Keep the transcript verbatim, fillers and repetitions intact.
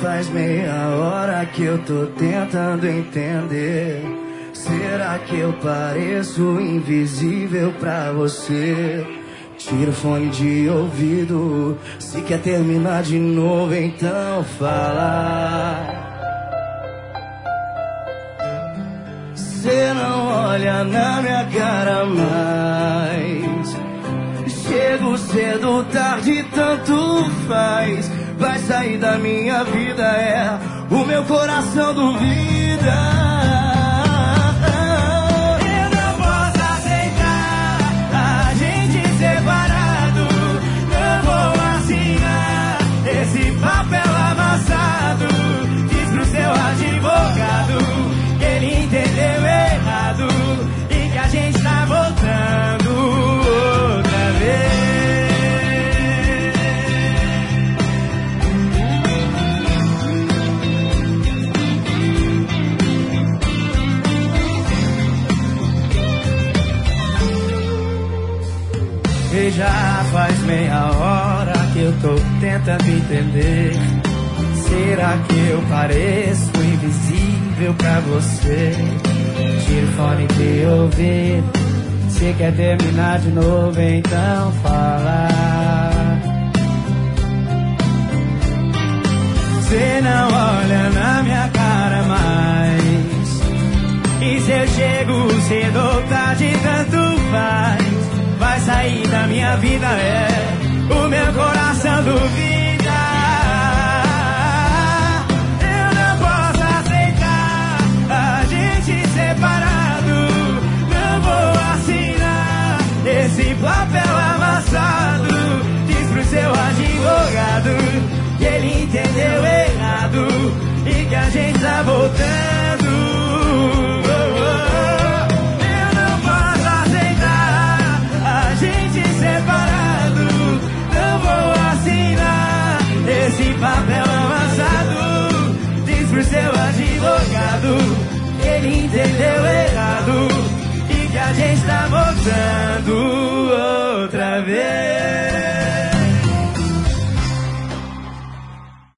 faz meia hora que eu tô tentando entender. Será que eu pareço invisível pra você? Tira o fone de ouvido. Se quer terminar de novo, então fala. Cê não olha na minha cara mais. Chego cedo, tarde, tanto faz. Vai sair da minha vida, é. O meu coração duvida. Papel amassado, diz pro seu advogado que ele entendeu errado e que a gente tá voltando outra vez. E já faz meia hora que eu tô tentando entender. Será que eu pareço invisível pra você? Tira o fone de ouvir. Se quer terminar de novo, então fala. Cê não olha na minha cara mais. E se eu chego cedo ou tarde, tanto faz. Vai sair da minha vida, é. O meu coração duvida. Eu não posso aceitar a gente separado. Não vou assinar esse papel amassado. Diz pro seu advogado que ele entendeu errado e que a gente tá voltando.